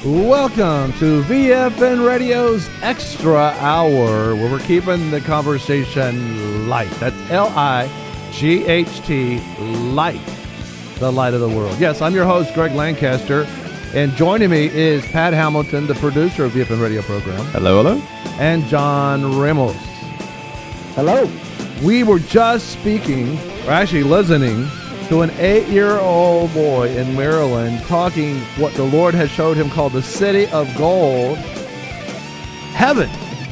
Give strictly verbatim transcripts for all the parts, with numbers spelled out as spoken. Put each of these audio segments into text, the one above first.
Welcome to V F N Radio's Extra Hour, where we're keeping the conversation light. That's L I G H T, light, the light of the world. Yes, I'm your host, Greg Lancaster, and joining me is Pat Hamilton, the producer of V F N Radio program. Hello, hello. And John Ramos. Hello. We were just speaking, or actually listening, to an eight-year-old boy in Maryland talking what the Lord has showed him called the City of Gold, heaven,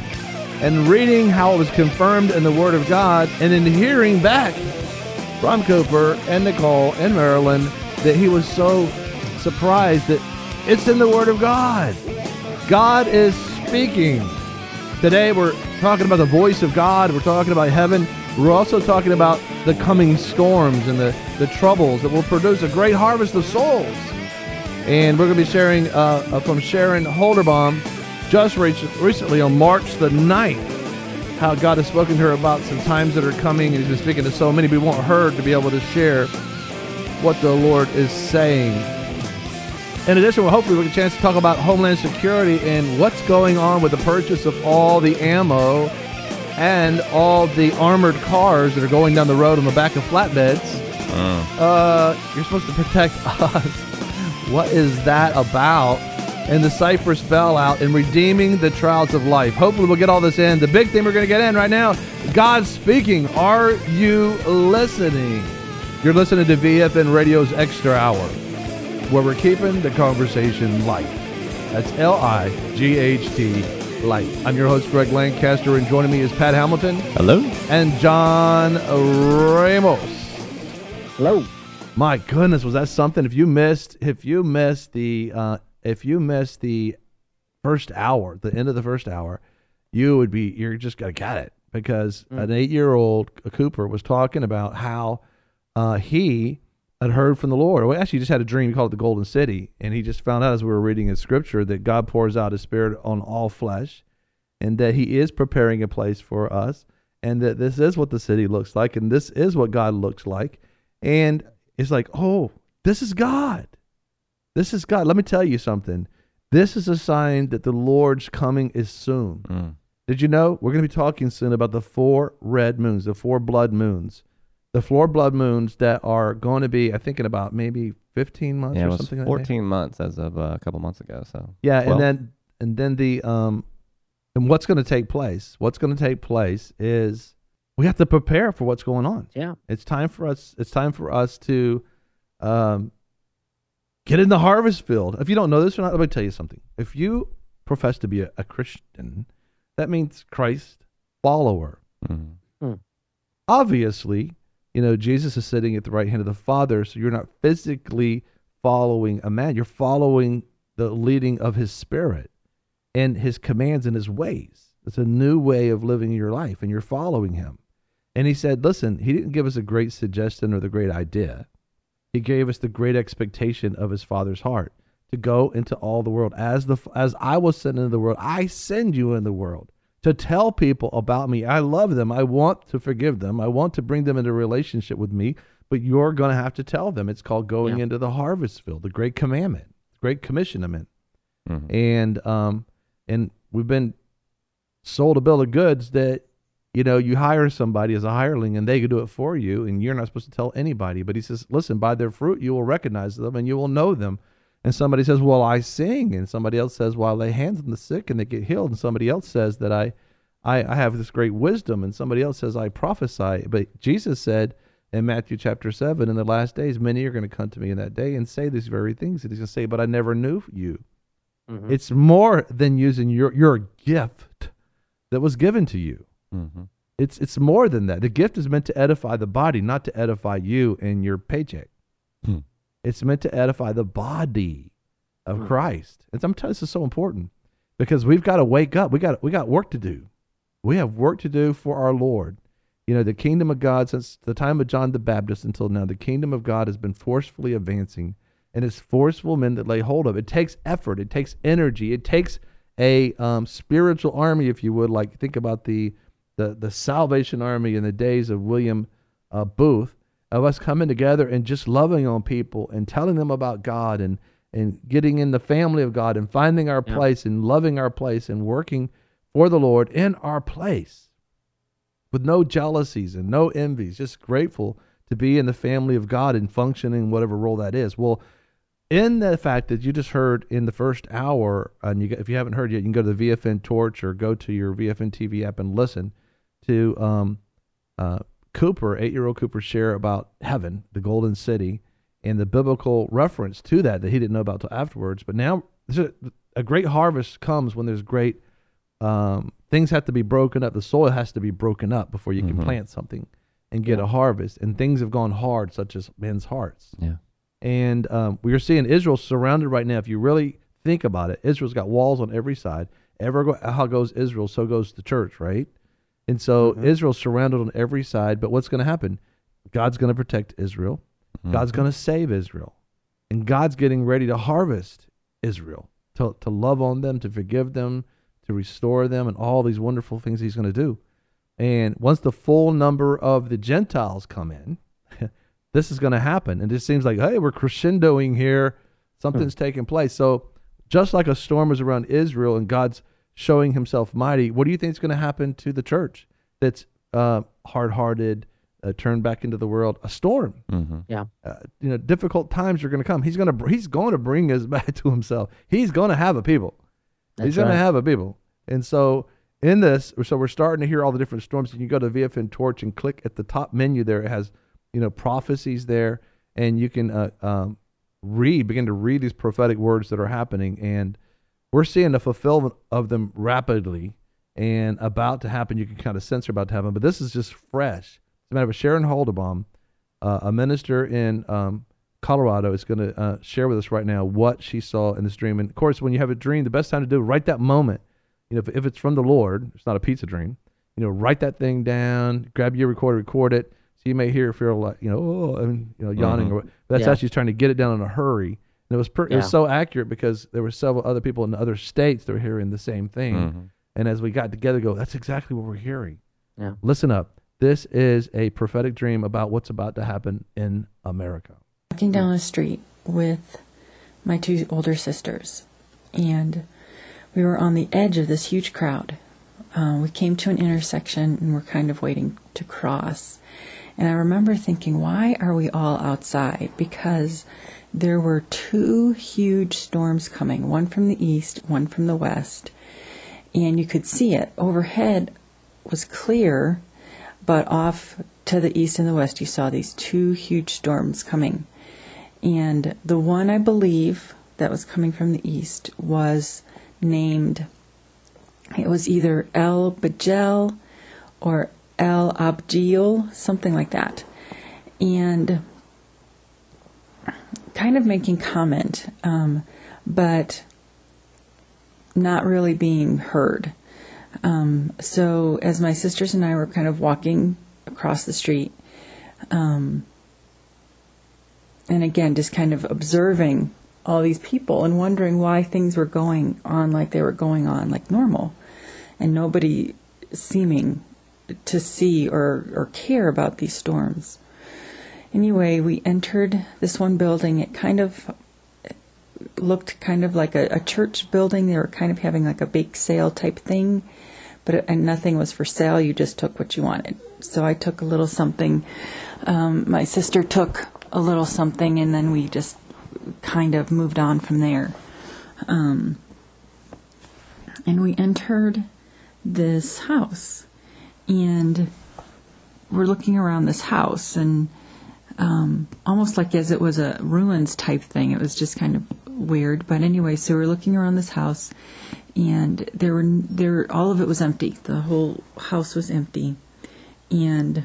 and reading how it was confirmed in the Word of God, and then hearing back from Cooper and Nicole in Maryland that he was so surprised that it's in the Word of God. God is speaking. Today we're talking about the voice of God. We're talking about heaven. We're also talking about the coming storms and the, the troubles that will produce a great harvest of souls. And we're going to be sharing uh, uh, from Sharon Holderbaum just re- recently on March the ninth, how God has spoken to her about some times that are coming, and he's been speaking to so many. We want her to be able to share what the Lord is saying. In addition, we'll hopefully we'll get a chance to talk about Homeland Security and what's going on with the purchase of all the ammo and all the armored cars that are going down the road on the back of flatbeds. Uh. Uh, you're supposed to protect us. What is that about? And the Cypress bailout and redeeming the trials of life. Hopefully we'll get all this in. The big thing we're going to get in right now, God speaking. Are you listening? You're listening to V F N Radio's Extra Hour, where we're keeping the conversation light. That's L I G H T, light. I'm your host, Greg Lancaster, and joining me is Pat Hamilton. Hello. And John Ramos. Hello. My goodness, was that something? If you missed, if you missed the, uh, if you missed the first hour, the end of the first hour, you would be, you're just gonna get it, because mm. an eight-year-old Cooper was talking about how uh, he had heard from the Lord. Well, actually, he just had a dream. He called it the Golden City, and he just found out as we were reading in Scripture that God pours out His Spirit on all flesh, and that He is preparing a place for us, and that this is what the city looks like, and this is what God looks like. And it's like, oh, this is God. This is God. Let me tell you something. This is a sign that the Lord's coming is soon. Mm. Did you know? We're going to be talking soon about the four red moons, the four blood moons. The four blood moons that are going to be, I think, in about maybe fifteen months yeah, or it was something like that. fourteen months as of uh, a couple months ago. So yeah, twelve. and then and then the um, and what's going to take place? What's going to take place is we have to prepare for what's going on. Yeah, it's time for us. It's time for us to um, get in the harvest field. If you don't know this or not, let me tell you something. If you profess to be a, a Christian, that means Christ follower. Mm-hmm. Mm. Obviously, you know, Jesus is sitting at the right hand of the Father, so you're not physically following a man. You're following the leading of His Spirit and His commands and His ways. It's a new way of living your life, and you're following Him. And He said, listen, He didn't give us a great suggestion or the great idea. He gave us the great expectation of His Father's heart to go into all the world. As the as I was sent into the world, I send you in the world to tell people about me. I love them. I want to forgive them. I want to bring them into a relationship with me, but you're going to have to tell them. It's called going yeah. into the harvest field, the great commandment, the great commissionement. Mm-hmm. And um, and we've been sold a bill of goods that, you know, you hire somebody as a hireling and they can do it for you, and you're not supposed to tell anybody. But He says, listen, by their fruit you will recognize them and you will know them. And somebody says, well, I sing. And somebody else says, well, I lay hands on the sick and they get healed. And somebody else says that I, I, I have this great wisdom. And somebody else says, I prophesy. But Jesus said in Matthew chapter seven, in the last days, many are going to come to me in that day and say these very things. And He's going to say, but I never knew you. Mm-hmm. It's more than using your, your gift that was given to you. Mm-hmm. It's, it's more than that. The gift is meant to edify the body, not to edify you and your paycheck. Hmm. It's meant to edify the body of Christ. And sometimes this is so important because we've got to wake up. We got we got work to do. We have work to do for our Lord. You know, the kingdom of God, since the time of John the Baptist until now, the kingdom of God has been forcefully advancing, and it's forceful men that lay hold of it. It takes effort. It takes energy. It takes a um, spiritual army, if you would. Like, think about the the, the Salvation Army in the days of William uh, Booth, of us coming together and just loving on people and telling them about God and and getting in the family of God and finding our Yeah. place and loving our place and working for the Lord in our place with no jealousies and no envies, just grateful to be in the family of God and functioning whatever role that is. Well, in the fact that you just heard in the first hour, and you, if you haven't heard yet, you can go to the V F N Torch or go to your V F N T V app and listen to um, uh, Cooper, eight-year-old Cooper, share about heaven, the golden city, and the biblical reference to that that he didn't know about till afterwards. But now a, a great harvest comes when there's great um, things have to be broken up. The soil has to be broken up before you can Mhm. plant something and get Yeah. a harvest. And things have gone hard, such as men's hearts. Yeah. And um, we are seeing Israel surrounded right now. If you really think about it, Israel's got walls on every side. Ever go, how goes Israel, so goes the church, right? And so Mhm. Israel's surrounded on every side. But what's going to happen? God's going to protect Israel. Mhm. God's going to save Israel. And God's getting ready to harvest Israel, to, to love on them, to forgive them, to restore them, and all these wonderful things he's going to do. And once the full number of the Gentiles come in, this is going to happen. And it seems like, hey, we're crescendoing here. Something's taking place. So just like a storm is around Israel and God's showing himself mighty, what do you think is going to happen to the church that's uh, hard-hearted, uh, turned back into the world? A storm. Mhm. Uh, you know, difficult times are going to come. He's going to he's going to bring us back to himself. He's going to have a people. That's he's going right. to have a people. And so in this, so we're starting to hear all the different storms. You can go to V F N Torch and click at the top menu there. It has, you know, prophecies there, and you can uh, um, read, begin to read these prophetic words that are happening. And we're seeing the fulfillment of them rapidly and about to happen. You can kind of sense they're about to happen, but this is just fresh. As a matter of fact, Sharon Halderbaum, uh, a minister in um, Colorado, is going to uh, share with us right now what she saw in this dream. And of course, when you have a dream, the best time to do it, right that moment. You know, if, if it's from the Lord, it's not a pizza dream. You know, write that thing down, grab your recorder, record it. So you may hear feel like, you know, oh, I mean, you know, yawning. Mhm. Or, but that's Yeah. actually trying to get it down in a hurry. And it was per, it Yeah. was so accurate because there were several other people in other states that were hearing the same thing. Mhm. And as we got together, go, that's exactly what we're hearing. Yeah. Listen up. This is a prophetic dream about what's about to happen in America. Walking down the street with my two older sisters, and we were on the edge of this huge crowd. Uh, we came to an intersection and we're kind of waiting to cross. And I remember thinking, why are we all outside? Because there were two huge storms coming, one from the east, one from the west. And you could see it. Overhead was clear, but off to the east and the west, you saw these two huge storms coming. And the one, I believe, that was coming from the east was named, it was either El Bajel or El Abdil, something like that. And kind of making comment, um, but not really being heard. Um, so as my sisters and I were kind of walking across the street, um, and again, just kind of observing all these people and wondering why things were going on like they were going on, like normal, and nobody seeming to see or, or care about these storms. Anyway, we entered this one building. It kind of looked kind of like a, a church building. They were kind of having like a bake sale type thing, but it, and nothing was for sale. You just took what you wanted. So I took a little something. Um, my sister took a little something, and then we just kind of moved on from there. Um, and we entered this house, and we're looking around this house, and um, almost like as it was a ruins type thing. It was just kind of weird. But anyway, so we're looking around this house, and there were there all of it was empty. The whole house was empty, and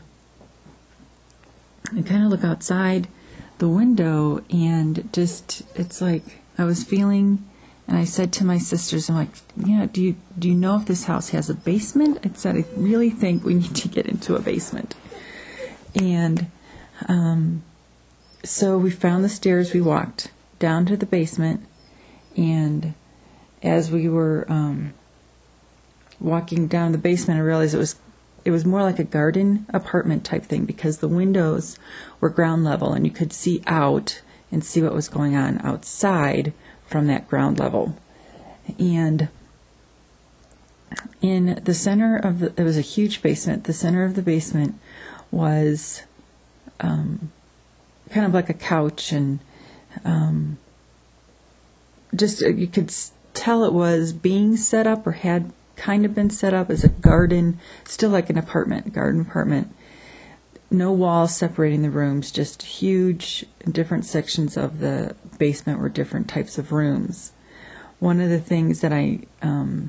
I kind of look outside the window, and just it's like I was feeling. And I said to my sisters, I'm like, yeah, do you do you know if this house has a basement? I said, I really think we need to get into a basement. And um, so we found the stairs. We walked down to the basement. And as we were um, walking down the basement, I realized it was it was more like a garden apartment type thing, because the windows were ground level and you could see out and see what was going on outside from that ground level. And in the center of the, it was a huge basement. The center of the basement was um, kind of like a couch, and um, just you could tell it was being set up or had kind of been set up as a garden, still like an apartment, garden apartment. No walls separating the rooms, just huge different sections of the basement were different types of rooms. One of the things that I um,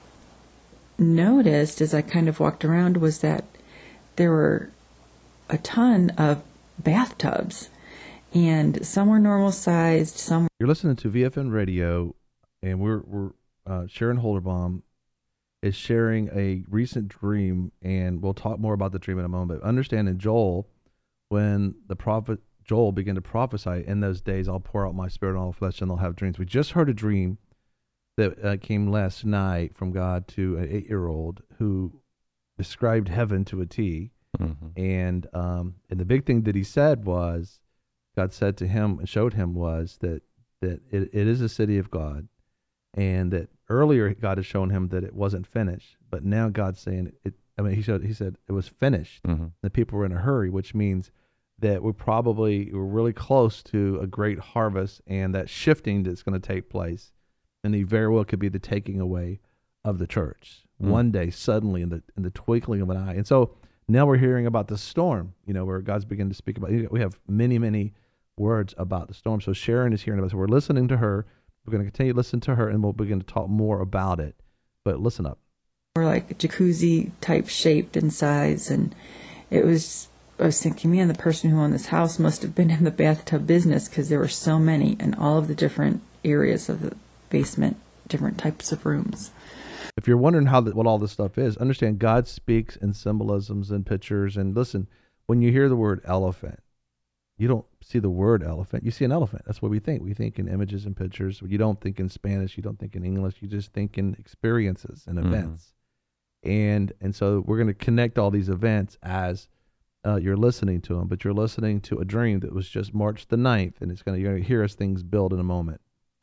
noticed as I kind of walked around was that there were a ton of bathtubs, and some were normal sized, some. You're listening to V F N Radio, and we're we're uh, Sharon Holderbaum is sharing a recent dream, and we'll talk more about the dream in a moment. But understand in Joel, when the prophet Joel began to prophesy, in those days I'll pour out my spirit on all flesh, and they'll have dreams. We just heard a dream that uh, came last night from God to an eight-year-old who described heaven to a T. Mm-hmm. And um, and the big thing that he said was, God said to him and showed him was that that it, it is a city of God, and that earlier God had shown him that it wasn't finished, but now God's saying it. I mean, he showed he said it was finished. Mm-hmm. The people were in a hurry, which means that we're probably we're really close to a great harvest, and that shifting that's going to take place, and he very well could be the taking away of the church mm-hmm. one day, suddenly, in the in the twinkling of an eye. And so now we're hearing about the storm, you know, where God's beginning to speak about. We have many, many words about the storm. So Sharon is hearing about it. So we're listening to her. We're going to continue to listen to her, and we'll begin to talk more about it. But listen up. We're like jacuzzi type shaped in size, and it was. I was thinking, man, the person who owned this house must have been in the bathtub business, because there were so many in all of the different areas of the basement, different types of rooms. If you're wondering how the, what all this stuff is, understand God speaks in symbolisms and pictures. And listen, when you hear the word elephant, you don't see the word elephant. You see an elephant. That's what we think. We think in images and pictures. You don't think in Spanish. You don't think in English. You just think in experiences and events. Mm-hmm. And and so we're going to connect all these events as uh, you're listening to them. But you're listening to a dream that was just March the ninth, and it's going to you're going to hear as things build in a moment.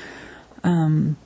Um.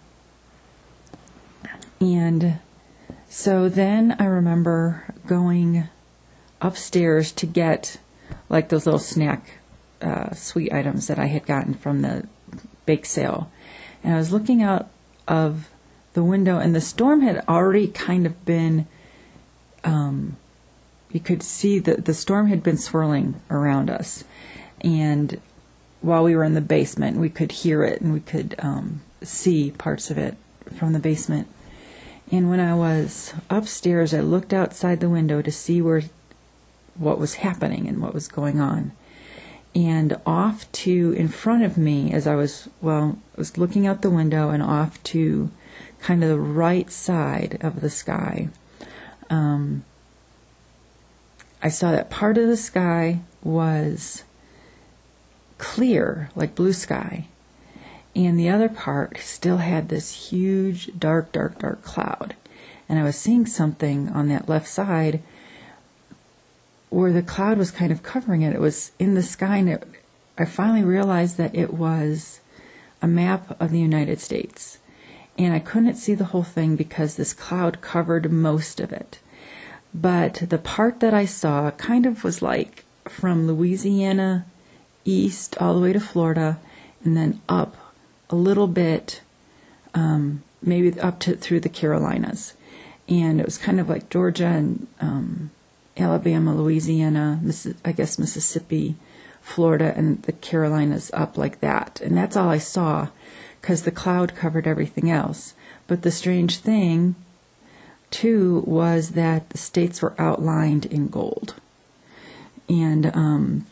And so then I remember going upstairs to get like those little snack uh, sweet items that I had gotten from the bake sale. And I was looking out of the window, and the storm had already kind of been, um, you could see that the storm had been swirling around us. And while we were in the basement, we could hear it, and we could um, see parts of it from the basement. And when I was upstairs, I looked outside the window to see where what was happening and what was going on. And off to in front of me, as I was, well, I was looking out the window, and off to kind of the right side of the sky, um, I saw that part of the sky was clear, like blue sky. And the other part still had this huge, dark, dark, dark cloud. And I was seeing something on that left side where the cloud was kind of covering it. It was in the sky, and it, I finally realized that it was a map of the United States. And I couldn't see the whole thing because this cloud covered most of it. But the part that I saw kind of was like from Louisiana east all the way to Florida, and then up a little bit, um, maybe up to through the Carolinas. And it was kind of like Georgia and um, Alabama, Louisiana, Missi- I guess Mississippi, Florida, and the Carolinas up like that. And that's all I saw, because the cloud covered everything else. But the strange thing, too, was that the states were outlined in gold. And um,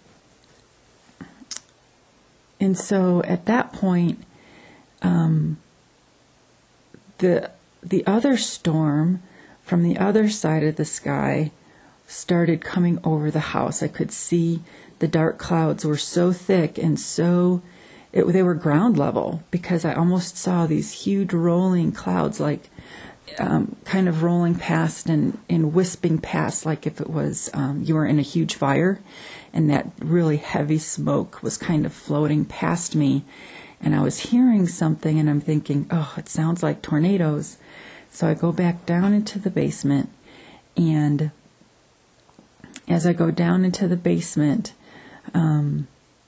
and so at that point, Um, the the other storm from the other side of the sky started coming over the house. I could see the dark clouds were so thick and so it, they were ground level, because I almost saw these huge rolling clouds like um, kind of rolling past and, and wisping past like if it was um, you were in a huge fire, and that really heavy smoke was kind of floating past me. And I was hearing something, and I'm thinking, oh, it sounds like tornadoes. So I go back down into the basement, and as I go down into the basement, um,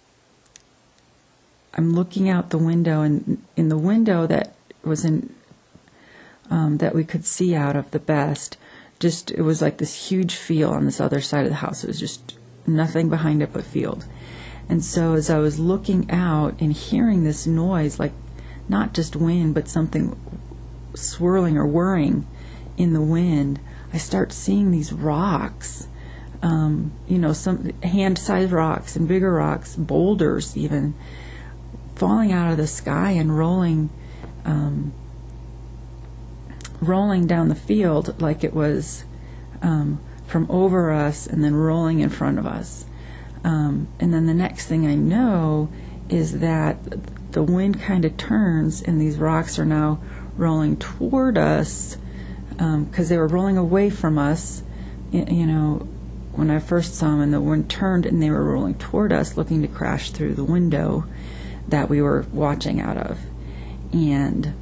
I'm looking out the window, and in the window that was in um, that we could see out of the best, just it was like this huge field on this other side of the house. It was just nothing behind it but field. And so as I was looking out and hearing this noise, like not just wind, but something swirling or whirring in the wind, I start seeing these rocks, um, you know, some hand-sized rocks and bigger rocks, boulders even, falling out of the sky and rolling, um, rolling down the field like it was um, from over us and then rolling in front of us. Um, and then the next thing I know is that the wind kind of turns, and these rocks are now rolling toward us, because um, they were rolling away from us, you know, when I first saw them, and the wind turned and they were rolling toward us, looking to crash through the window that we were watching out of. And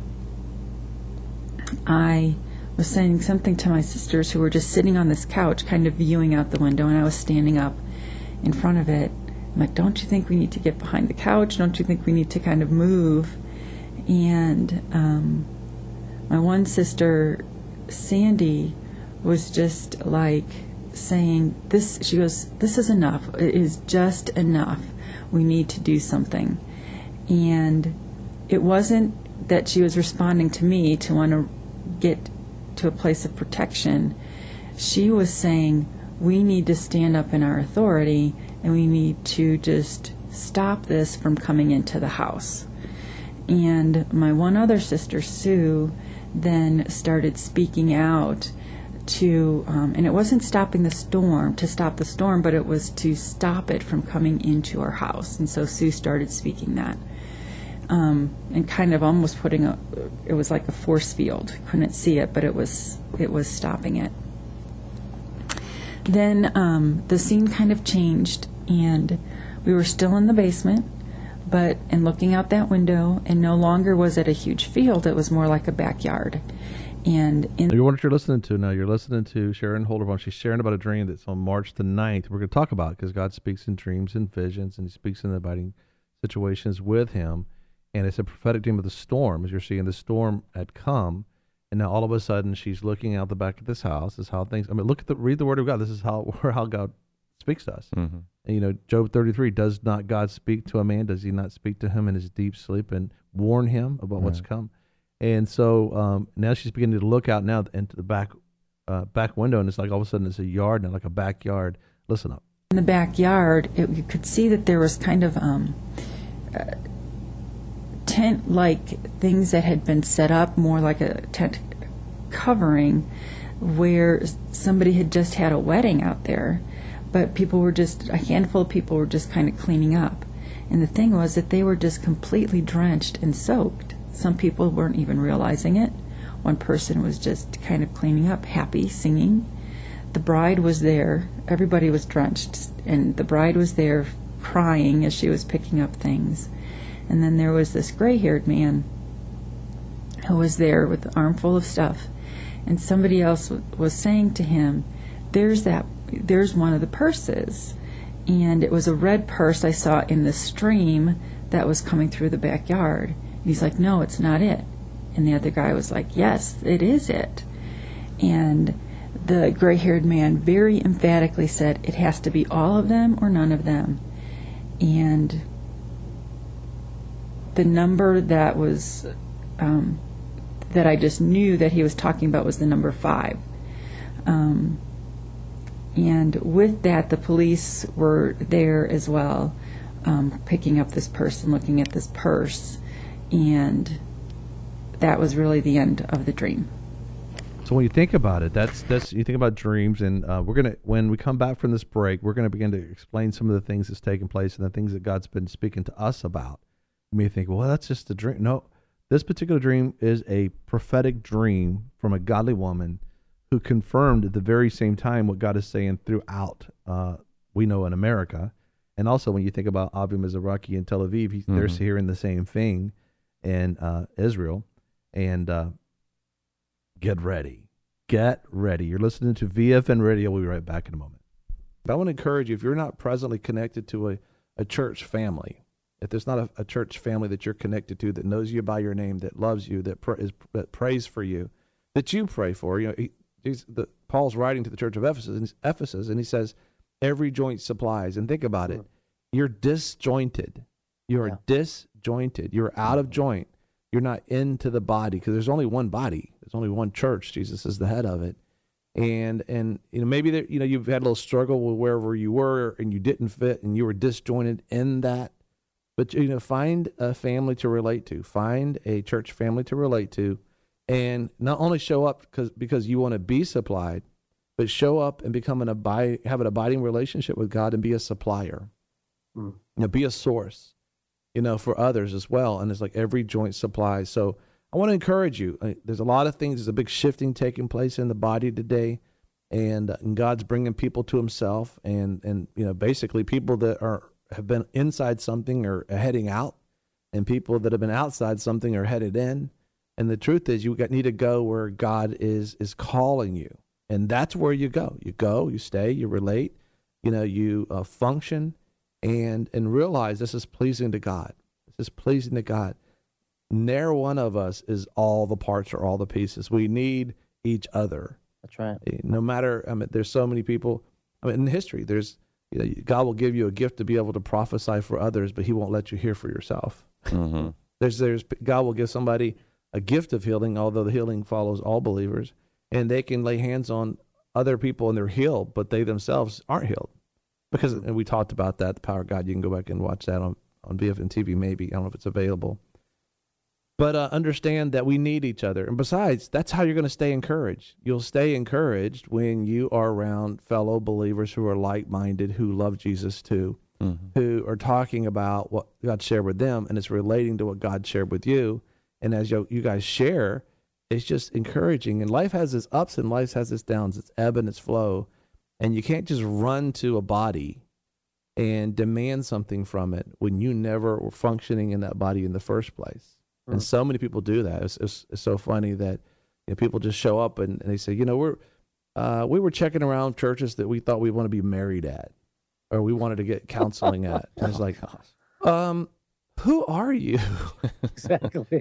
I was saying something to my sisters, who were just sitting on this couch kind of viewing out the window, and I was standing up in front of it. I'm like, don't you think we need to get behind the couch? Don't you think we need to kind of move? And um, my one sister, Sandy, was just like saying, this, she goes, this is enough. It is just enough. We need to do something. And it wasn't that she was responding to me to want to get to a place of protection. She was saying, we need to stand up in our authority, and we need to just stop this from coming into the house. And my one other sister, Sue, then started speaking out to, um, and it wasn't stopping the storm, to stop the storm, but it was to stop it from coming into our house. And so Sue started speaking that. Um, and kind of almost putting a, it was like a force field. Couldn't see it, but it was, it was stopping it. Then um, the scene kind of changed, and we were still in the basement, but and looking out that window, and no longer was it a huge field, it was more like a backyard. And in You what you're listening to now. You're listening to Sharon Holderbaum. She's sharing about a dream that's on March the ninth. We're going to talk about it because God speaks in dreams and visions, and he speaks in abiding situations with him. And it's a prophetic dream of the storm. As you're seeing, the storm had come, and now all of a sudden she's looking out the back of this house. This is how things, I mean, look at the, read the word of God. This is how, how God speaks to us. Mm-hmm. And, you know, Job thirty-three, does not God speak to a man? Does he not speak to him in his deep sleep and warn him about right. what's come? And so um, now she's beginning to look out now into the back uh, back window, and it's like all of a sudden it's a yard now, like a backyard. Listen up. In the backyard, it, you could see that there was kind of um, uh, tent-like things that had been set up, more like a tent covering, where somebody had just had a wedding out there, but people were just, a handful of people were just kind of cleaning up. And the thing was that they were just completely drenched and soaked. Some people weren't even realizing it. One person was just kind of cleaning up, happy, singing. The bride was there. Everybody was drenched, and the bride was there crying as she was picking up things. And then there was this gray-haired man who was there with an armful of stuff. And somebody else w- was saying to him, there's that, there's one of the purses. And it was a red purse I saw in the stream that was coming through the backyard. And he's like, no, it's not it. And the other guy was like, yes, it is it. And the gray-haired man very emphatically said, it has to be all of them or none of them. And the number that was, um, that I just knew that he was talking about was the number five. Um, and with that, the police were there as well, um, picking up this person, looking at this purse, and that was really the end of the dream. So when you think about it, that's that's you think about dreams, and uh, we're gonna when we come back from this break, we're gonna begin to explain some of the things that's taken place and the things that God's been speaking to us about. You may think, well, that's just a dream. No, This particular dream is a prophetic dream from a godly woman who confirmed at the very same time what God is saying throughout, uh, we know in America. And also when you think about Avi Mizrahi in Tel Aviv, he, mm-hmm. they're hearing the same thing in uh, Israel. And uh, get ready. Get ready. You're listening to V F N Radio. We'll be right back in a moment. But I want to encourage you, if you're not presently connected to a, a church family, if there's not a, a church family that you're connected to that knows you by your name, that loves you, that, pr- is, that prays for you, that you pray for, you know, he, he's the, Paul's writing to the church of Ephesus and, Ephesus, and he says, every joint supplies. And think about it. You're disjointed. You are yeah. disjointed. You're out of joint. You're not into the body because there's only one body. There's only one church. Jesus is the head of it. And, and you know, maybe there, you know, you've had a little struggle with wherever you were and you didn't fit and you were disjointed in that. But, you know, find a family to relate to. Find a church family to relate to. And not only show up because because you want to be supplied, but show up and become an abide, have an abiding relationship with God and be a supplier. Mm. You know, be a source, you know, for others as well. And it's like every joint supplies. So I want to encourage you. There's a lot of things. There's a big shifting taking place in the body today. And, and God's bringing people to himself. And, and, you know, basically people that are have been inside something are heading out. And people that have been outside something are headed in. And the truth is you got, need to go where God is is calling you. And that's where you go. You go, you stay, you relate, you know, you uh, function and and realize this is pleasing to God. This is pleasing to God. Ne'er one of us is all the parts or all the pieces. We need each other. That's right. No matter, I mean, there's so many people. I mean, in history, there's, you know, God will give you a gift to be able to prophesy for others, but he won't let you hear for yourself. Mm-hmm. There's, there's, God will give somebody a gift of healing, although the healing follows all believers, and they can lay hands on other people and they're healed, but they themselves aren't healed. Because, and we talked about that, the power of God. You can go back and watch that on, on V F N T V maybe. I don't know if it's available. But uh, understand that we need each other. And besides, that's how you're going to stay encouraged. You'll stay encouraged when you are around fellow believers who are like-minded, who love Jesus too, mm-hmm. who are talking about what God shared with them, and it's relating to what God shared with you. And as you, you guys share, it's just encouraging. And life has its ups and life has its downs, its ebb and its flow. And you can't just run to a body and demand something from it when you never were functioning in that body in the first place. Mm. And so many people do that. It's, it's, it's so funny that, you know, people just show up and, and they say, you know, we're uh, we were checking around churches that we thought we want to be married at, or we wanted to get counseling at. And it's like, um, who are you? Exactly.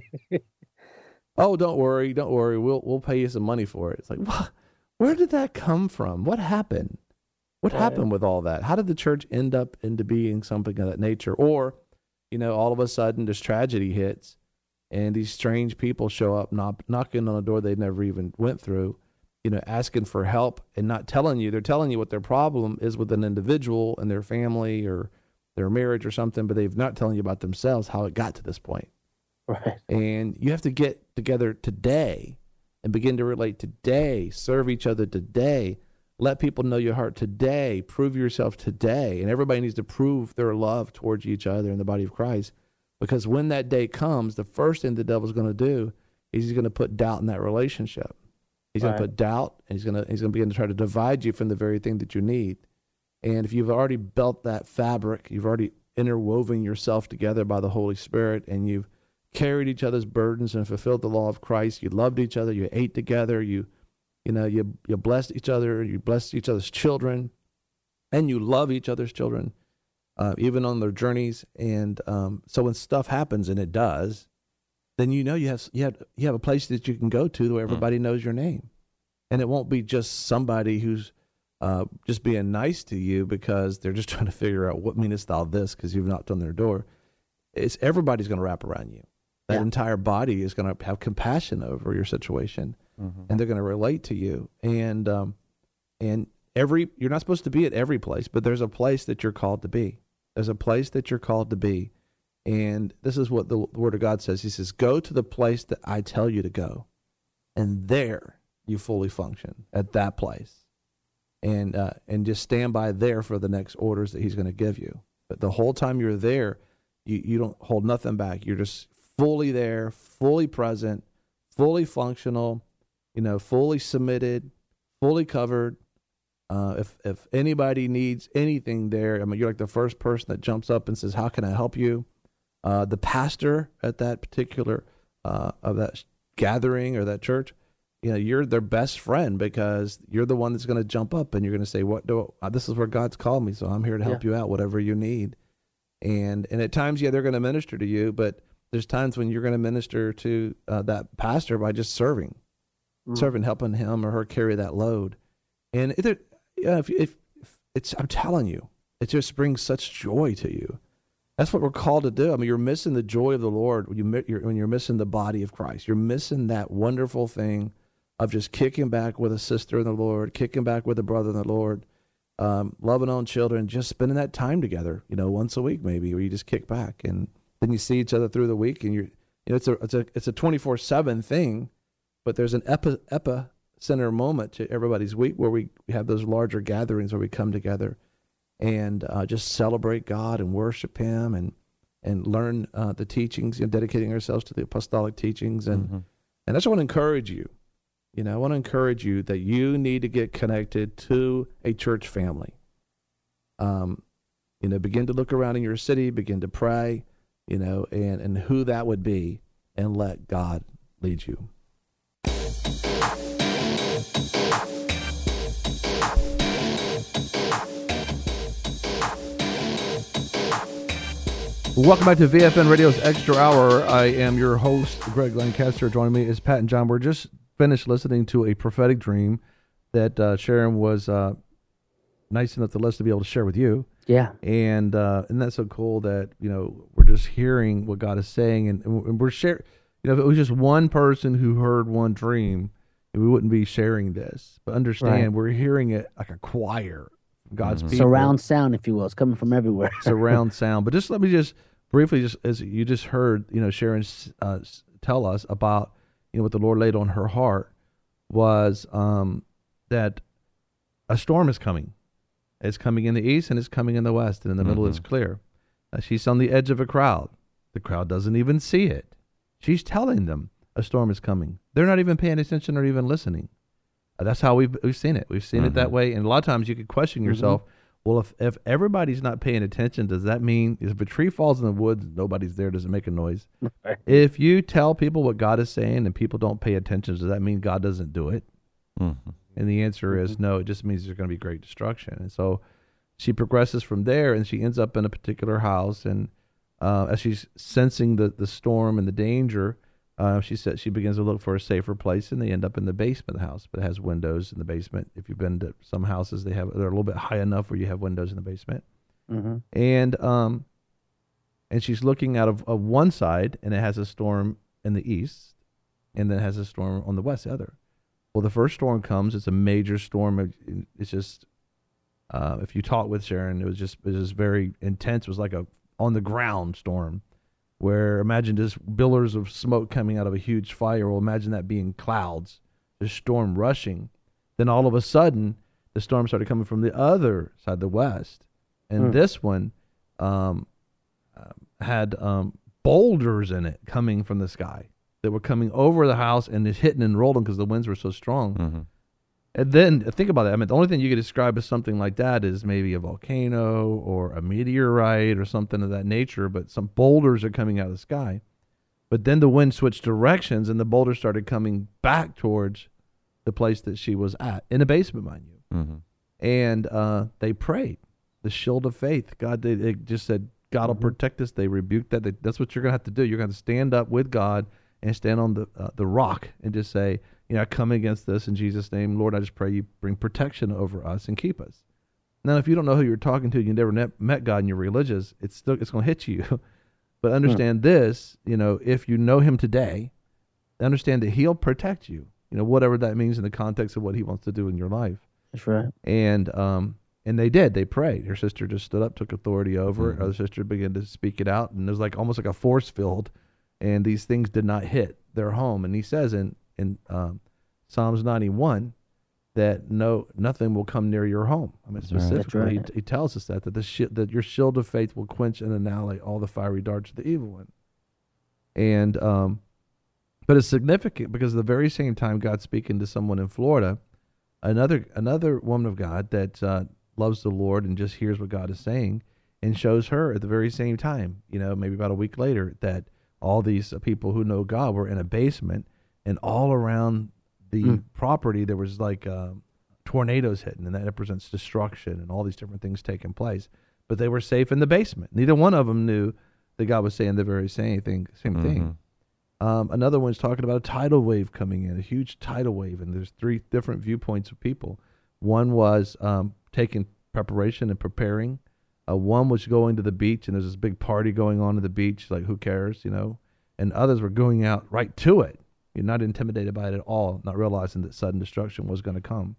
Oh, don't worry, don't worry. We'll we'll pay you some money for it. It's like, what? Where did that come from? What happened? What right. happened with all that? How did the church end up into being something of that nature? Or, you know, all of a sudden this tragedy hits, and these strange people show up, knock, knocking on a door they never even went through, you know, asking for help and not telling you. They're telling you what their problem is with an individual and their family or their marriage or something, but they've not telling you about themselves, how it got to this point. Right. And you have to get together today and begin to relate today, serve each other today, let people know your heart today, prove yourself today. And everybody needs to prove their love towards each other in the body of Christ. Because when that day comes, the first thing the devil's going to do is he's going to put doubt in that relationship. He's right. going to put doubt, and he's going to he's going to begin to try to divide you from the very thing that you need. And if you've already built that fabric, you've already interwoven yourself together by the Holy Spirit, and you've carried each other's burdens and fulfilled the law of Christ, you loved each other, you ate together, you you know, you you blessed each other, you blessed each other's children, and you love each other's children, uh, even on their journeys. And um, so when stuff happens, and it does, then you know you have you have you have a place that you can go to where everybody mm. knows your name, and it won't be just somebody who's uh, just being nice to you because they're just trying to figure out what meanest thou this because you've knocked on their door. It's everybody's going to wrap around you. That yeah. entire body is going to have compassion over your situation, mm-hmm. and they're going to relate to you. And um, and every you're not supposed to be at every place, but there's a place that you're called to be. There's a place that you're called to be. And this is what the Word of God says. He says, go to the place that I tell you to go, and there you fully function at that place. And uh, and just stand by there for the next orders that he's going to give you. But the whole time you're there, you, you don't hold nothing back. You're just fully there, fully present, fully functional, you know, fully submitted, fully covered. Uh, if if anybody needs anything there, I mean, you're like the first person that jumps up and says, "How can I help you?" Uh, the pastor at that particular uh, of that gathering or that church, you know, you're their best friend because you're the one that's going to jump up and you're going to say, "What do I, this is where God's called me, so I'm here to help Yeah. you out, whatever you need." And and at times, yeah, they're going to minister to you, but there's times when you're going to minister to uh, that pastor by just serving, Mm. serving, helping him or her carry that load. And if, it, yeah, if, if, if it's, I'm telling you, it just brings such joy to you. That's what we're called to do. I mean, you're missing the joy of the Lord when, you, you're, when you're missing the body of Christ. You're missing that wonderful thing of just kicking back with a sister in the Lord, kicking back with a brother in the Lord, um, loving on children, just spending that time together, you know, once a week maybe, where you just kick back. And then you see each other through the week, and you're, you know, it's a, it's a, it's a twenty-four seven thing, but there's an epi, epicenter moment to everybody's week where we have those larger gatherings where we come together and uh, just celebrate God and worship Him and and learn uh, the teachings, you know, dedicating ourselves to the apostolic teachings. And Mm-hmm. and I just want to encourage you, you know, I want to encourage you that you need to get connected to a church family. Um, you know, begin to look around in your city, begin to pray, you know, and, and who that would be, and let God lead you. Welcome back to V F N Radio's Extra Hour. I am your host, Greg Lancaster. Joining me is Pat and John. We're just finished listening to a prophetic dream that uh, Sharon was uh, nice enough to let us to be able to share with you. Yeah. And uh, isn't that so cool that, you know, we're just hearing what God is saying, and, and we're sharing. You know, if it was just one person who heard one dream, we wouldn't be sharing this. But understand, Right. we're hearing it like a choir, God's Mhm. people. Surround sound, if you will. It's coming from everywhere. Surround sound. But just let me just briefly, just as you just heard, you know, Sharon uh, tell us about, you know, what the Lord laid on her heart was um, that a storm is coming. It's coming in the east and it's coming in the west, and in the middle Mhm. it's clear. Uh, she's on the edge of a crowd. The crowd doesn't even see it. She's telling them a storm is coming. They're not even paying attention or even listening. Uh, that's how we've we've seen it. We've seen it that Mhm. way, and a lot of times you could question yourself. Well, if if everybody's not paying attention, does that mean if a tree falls in the woods, nobody's there? Does it make a noise? Right. If you tell people what God is saying and people don't pay attention, does that mean God doesn't do it? Mm-hmm. And the answer is no. It just means there's going to be great destruction. And so she progresses from there, and she ends up in a particular house. And uh, as she's sensing the, the storm and the danger, uh, she said she begins to look for a safer place, and they end up in the basement of the house. But it has windows in the basement. If you've been to some houses, they have they're a little bit high enough where you have windows in the basement. Mm-hmm. And um, and she's looking out of, of one side, and it has a storm in the east, and then it has a storm on the west, the other. Well, the first storm comes. It's a major storm. It- It's just, uh, if you talk with Sharon, it was just it was just very intense. It was like a on the ground storm, where imagine just billowers of smoke coming out of a huge fire. Well, imagine that being clouds, the storm rushing. Then all of a sudden, the storm started coming from the other side, the west, and Hmm. this one um, uh, had um, boulders in it coming from the sky that were coming over the house and just hitting and rolling because the winds were so strong. Mm-hmm. And then think about it. I mean, the only thing you could describe as something like that is maybe a volcano or a meteorite or something of that nature, but some boulders are coming out of the sky. But then the wind switched directions and the boulders started coming back towards the place that she was at, in the basement, mind you. Mm-hmm. And uh, they prayed, the shield of faith. God, they, they just said, God will Mhm. protect us. They rebuked that. They, that's what you're going to have to do. You're going to stand up with God and stand on the uh, the rock and just say, you know, I come against this in Jesus' name. Lord, I just pray you bring protection over us and keep us. Now, if you don't know who you're talking to, you never ne- met God and you're religious, it's still it's going to hit you. But understand this, you know, if you know him today, understand that he'll protect you, you know, whatever that means in the context of what he wants to do in your life. That's right. And um, and they did. They prayed. Her sister just stood up, took authority over it. Mhm. Her sister began to speak it out, and it was like almost like a force field. And these things did not hit their home. And he says in in um, Psalms ninety-one that no nothing will come near your home. I mean, That's right. specifically, That's right. he, he tells us that that the shi that your shield of faith will quench and annihilate all the fiery darts of the evil one. And um, but it's significant because at the very same time God's speaking to someone in Florida, another another woman of God that uh, loves the Lord and just hears what God is saying, and shows her at the very same time, you know, maybe about a week later, that all these uh, people who know God were in a basement, and all around the Mm. property there was like uh, tornadoes hitting, and that represents destruction and all these different things taking place. But they were safe in the basement. Neither one of them knew that God was saying the very same thing. Same thing. Um, another one's talking about a tidal wave coming in, a huge tidal wave, and there's three different viewpoints of people. One was um, taking preparation and preparing. Uh, one was going to the beach, and there's this big party going on at the beach, like who cares, you know? And others were going out right to it. You're not intimidated by it at all, not realizing that sudden destruction was going to come.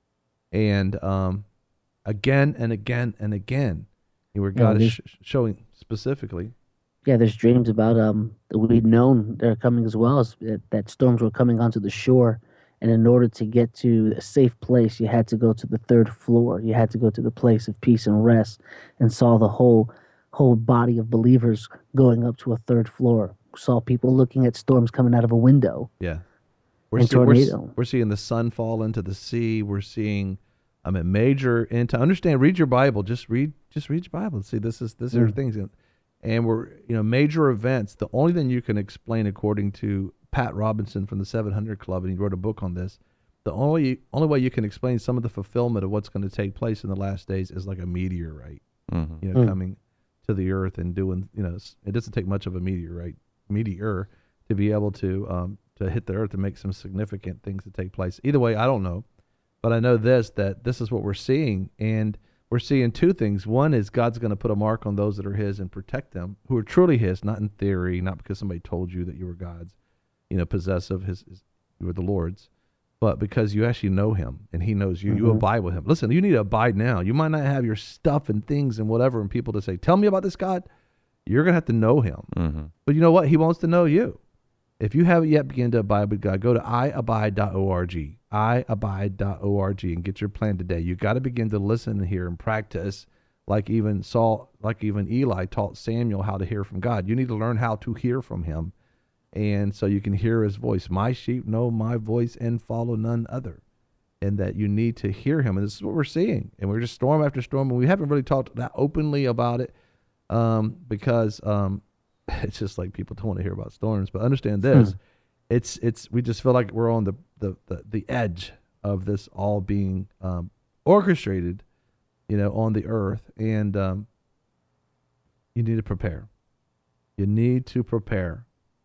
And um, again and again and again, you were Yeah, God is there's- sh- showing specifically. Yeah, there's dreams about um that we'd known they're coming as well as that, that storms were coming onto the shore, and in order to get to a safe place, you had to go to the third floor. You had to go to the place of peace and rest, and saw the whole whole body of believers going up to a third floor. Saw people looking at storms coming out of a window. Yeah. We're, And see- we're, s- tornado. we're seeing the sun fall into the sea. We're seeing, I mean, major into understand. Read your Bible. Just read. Just read your Bible and see this is this are Mm. things, and we're you know major events. The only thing you can explain, according to Pat Robinson from the seven hundred Club, and he wrote a book on this. The only only way you can explain some of the fulfillment of what's going to take place in the last days is like a meteorite, Mm-hmm. you know, Mm. coming to the earth and doing. You know, s- it doesn't take much of a meteorite meteor to be able to um, to hit the earth and make some significant things to take place. Either way, I don't know, but I know this that this is what we're seeing, and we're seeing two things. One is God's going to put a mark on those that are His and protect them, who are truly His, not in theory, not because somebody told you that you were God's, you know, possessive, His, his you were the Lord's, but because you actually know Him and He knows you. You Mhm. abide with Him. Listen, you need to abide now. You might not have your stuff and things and whatever, and people to say, "Tell me about this God." You're going to have to know Him. Mm-hmm. But you know what? He wants to know you. If you haven't yet begun to abide with God, go to i abide dot org, i abide dot org, and get your plan today. You got to begin to listen and hear and practice, like even Saul, like even Eli taught Samuel how to hear from God. You need to learn how to hear from Him, and so you can hear His voice. My sheep know my voice and follow none other, and that you need to hear Him. And this is what we're seeing. And we're just storm after storm, and we haven't really talked that openly about it. Um, because um, it's just like people don't want to hear about storms. But understand this: Hmm. it's it's we just feel like we're on the the, the, the edge of this all being um, orchestrated, you know, on the earth, and um, you need to prepare. You need to prepare,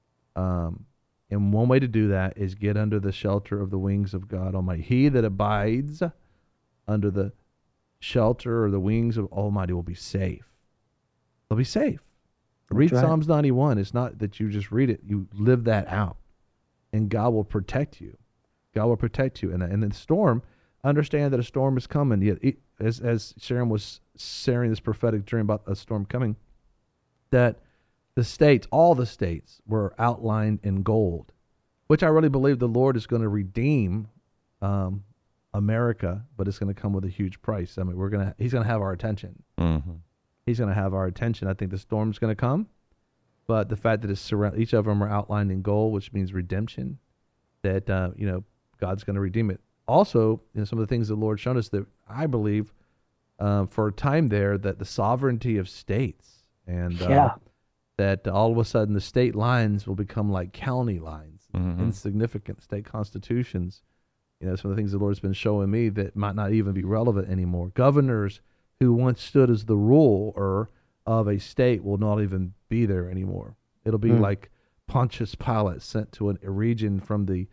um, and one way to do that is get under the shelter of the wings of God Almighty. He that abides under the shelter or the wings of Almighty will be safe. They'll be safe. Read right. Psalms ninety-one. It's not that you just read it, you live that out. And God will protect you. God will protect you. And, and the storm, understand that a storm is coming. Yet, it, as, as Sharon was sharing this prophetic dream about a storm coming, that the states, all the states, were outlined in gold, which I really believe the Lord is going to redeem um, America, but it's going to come with a huge price. I mean, we're going to, He's going to have our attention. Mm-hmm. He's going to have our attention. I think the storm's going to come, but the fact that it's surround, each of them are outlined in gold, which means redemption, that, uh, you know, God's going to redeem it. Also, you know, some of the things the Lord showed us that I believe uh, for a time there that the sovereignty of states and uh, Yeah. that all of a sudden the state lines will become like county lines, Mhm. insignificant state constitutions. You know, some of the things the Lord's been showing me that might not even be relevant anymore. Governors who once stood as the ruler of a state will not even be there anymore. It'll be Hmm. like Pontius Pilate sent to an, a region from the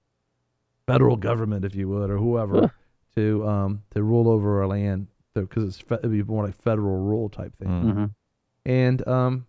federal government, if you would, or whoever, Huh. to um, to rule over a land, because it's fe- it'd be more like federal rule type thing. Mm. Mm-hmm. And um,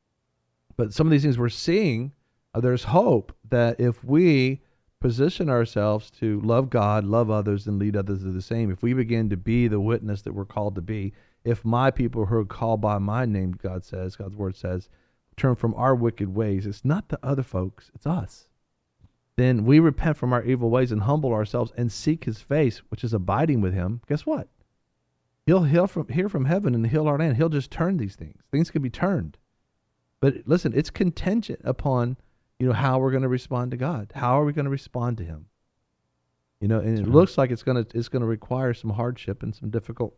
but some of these things we're seeing, uh, there's hope that if we position ourselves to love God, love others, and lead others to do the same, if we begin to be the witness that we're called to be, if my people who are called by my name, God says, God's word says, turn from our wicked ways, it's not the other folks, it's us. Then we repent from our evil ways and humble ourselves and seek His face, which is abiding with Him. Guess what? He'll heal from hear from heaven and heal our land. He'll just turn these things. Things can be turned. But listen, it's contingent upon, you know, how we're going to respond to God. How are we going to respond to Him? You know, and it Sure. looks like it's going to it's going to require some hardship and some difficult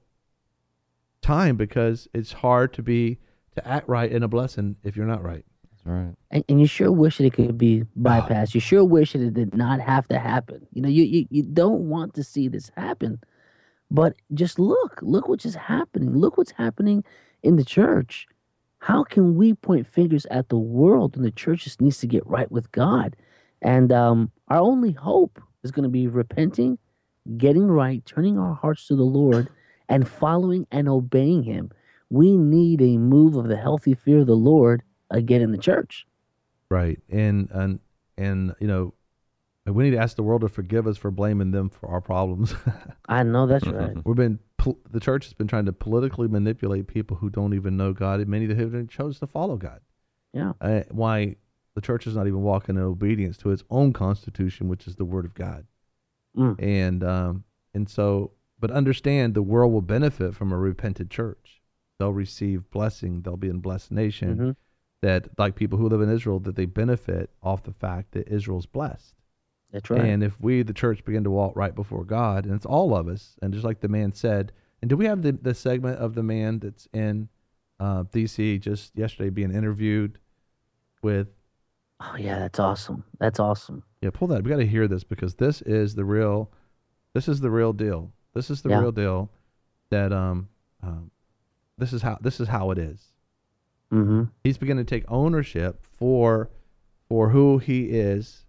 time, because it's hard to be to act right in a blessing if you're not right. That's right. And, and you sure wish that it could be bypassed. You sure wish that it did not have to happen. You know, you, you, you don't want to see this happen. But just look, look what's just happening. Look what's happening in the church. How can we point fingers at the world when the church just needs to get right with God? And um, our only hope is going to be repenting, getting right, turning our hearts to the Lord, and following and obeying Him. We need a move of the healthy fear of the Lord again in the church. Right. And and and you know, we need to ask the world to forgive us for blaming them for our problems. I know that's right. We've been pol- the church has been trying to politically manipulate people who don't even know God, and many that have chose to follow God. Yeah. Uh, why the church is not even walking in obedience to its own constitution, which is the Word of God. Mm. And um and so, but understand, the world will benefit from a repentant church. They'll receive blessing. They'll be in blessed nation. Mhm. That, like people who live in Israel, that they benefit off the fact that Israel's blessed. That's right. And if we, the church, begin to walk right before God, and it's all of us, and just like the man said, and do we have the, the segment of the man that's in uh, D C just yesterday being interviewed with? Oh, yeah, that's awesome. That's awesome. Yeah, pull that. We got to hear this, because this is the real, this is the real deal. This is the Yeah. real deal. That um, um, this is how this is how it is. Mm-hmm. He's beginning to take ownership for for who he is,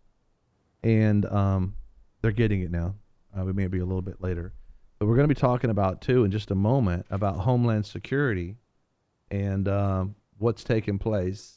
and um, they're getting it now. Uh, we may be a little bit later, but we're going to be talking about too in just a moment about Homeland Security and um, what's taking place.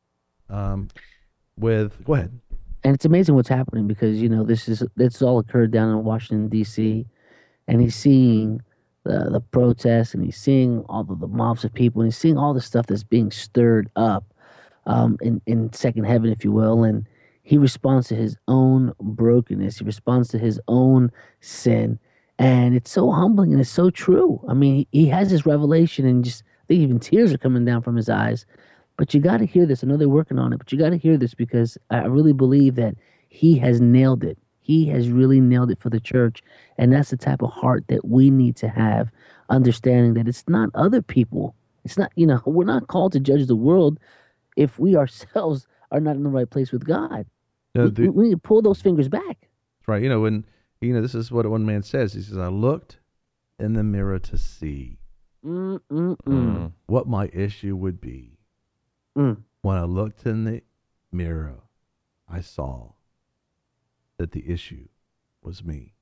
Um, with go ahead. And it's amazing what's happening, because you know this is this all occurred down in Washington D C, and he's seeing the the protests, and he's seeing all of the mobs of people, and he's seeing all the stuff that's being stirred up um, in in second heaven, if you will, and he responds to his own brokenness. He responds to his own sin, and it's so humbling and it's so true. I mean, he, he has this revelation, and just I think even tears are coming down from his eyes. But you got to hear this. I know they're working on it, but you got to hear this, because I really believe that he has nailed it. He has really nailed it for the church. And that's the type of heart that we need to have, understanding that it's not other people. It's not, you know, we're not called to judge the world if we ourselves are not in the right place with God. No, we, the- we need to pull those fingers back. Right. You know, when, you know, this is what one man says. He says, I looked in the mirror to see Mm-mm-mm. Mm. what my issue would be. Mm. When I looked in the mirror, I saw that the issue was me.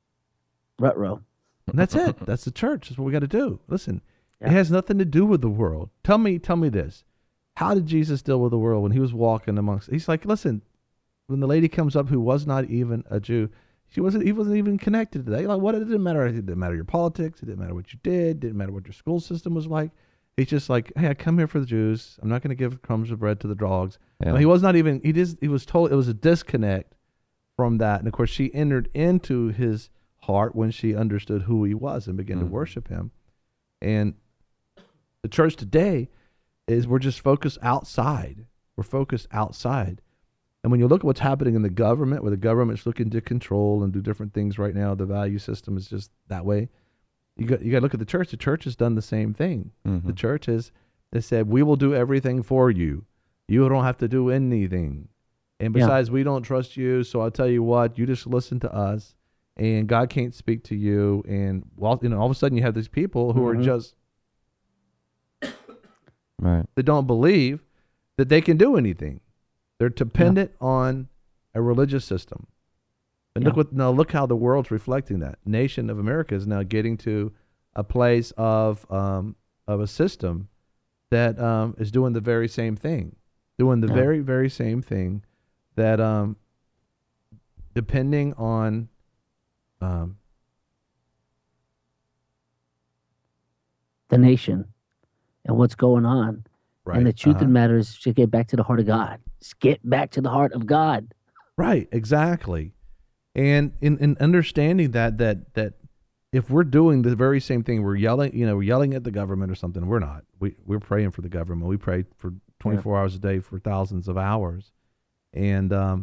Ruh-roh. And that's it. That's the church. That's what we got to do. Listen, Yeah. it has nothing to do with the world. Tell me, tell me this. How did Jesus deal with the world when he was walking amongst? He's like, listen, when the lady comes up who was not even a Jew, she wasn't. He wasn't even connected to that. Like, what? It didn't matter. It didn't matter your politics. It didn't matter what you did. It didn't matter what your school system was like. He's just like, hey, I come here for the Jews. I'm not going to give crumbs of bread to the dogs. Yeah. No, he was not even. He just. He was told it was a disconnect from that, and of course, she entered into his heart when she understood who he was and began Mhm. to worship him. And the church today is we're just focused outside. We're focused outside. And when you look at what's happening in the government, where the government's looking to control and do different things right now, the value system is just that way. You got you got to look at the church. The church has done the same thing. Mhm. The church has they said, we will do everything for you. You don't have to do anything. And Yeah. besides, we don't trust you. So I'll tell you what, you just listen to us, and God can't speak to you. And well, you know, all of a sudden you have these people who Mhm. are just Right. that don't believe that they can do anything. They're dependent on a religious system. And look Yeah. what now look how the world's reflecting that. Nation of America is now getting to a place of um, of a system that um, is doing the very same thing, doing the Yeah. very very same thing that um, depending on um, The nation and what's going on. right And the truth uh-huh. of the matter is, to get back to the heart of God. Just get back to the heart of God. Right, exactly. And in, in understanding that that that if we're doing the very same thing, we're yelling, you know, we're yelling at the government or something. We're not. We we're praying for the government. We pray for twenty-four yeah. hours a day for thousands of hours, and um,